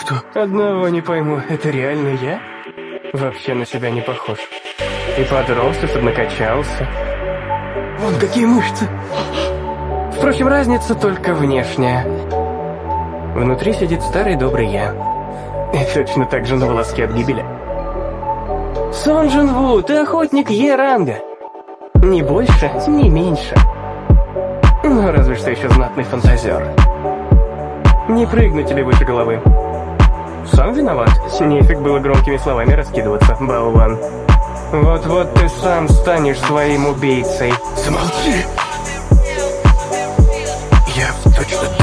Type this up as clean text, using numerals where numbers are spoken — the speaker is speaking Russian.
кто? Одного не пойму, это реально я? Вообще на себя не похож. И подрос, и поднакачался. Вон какие мышцы. Впрочем, разница только внешняя. Внутри сидит старый добрый я. И точно так же на волоске от гибели. Сон Джин Ву, ты охотник Е-ранга. Ни больше, ни меньше. Ну, разве что еще знатный фантазер. Не прыгну тебе выше головы. Сам виноват. Нефиг было громкими словами раскидываться, болван. Вот-вот ты сам станешь своим убийцей. Замолчи! Я в точно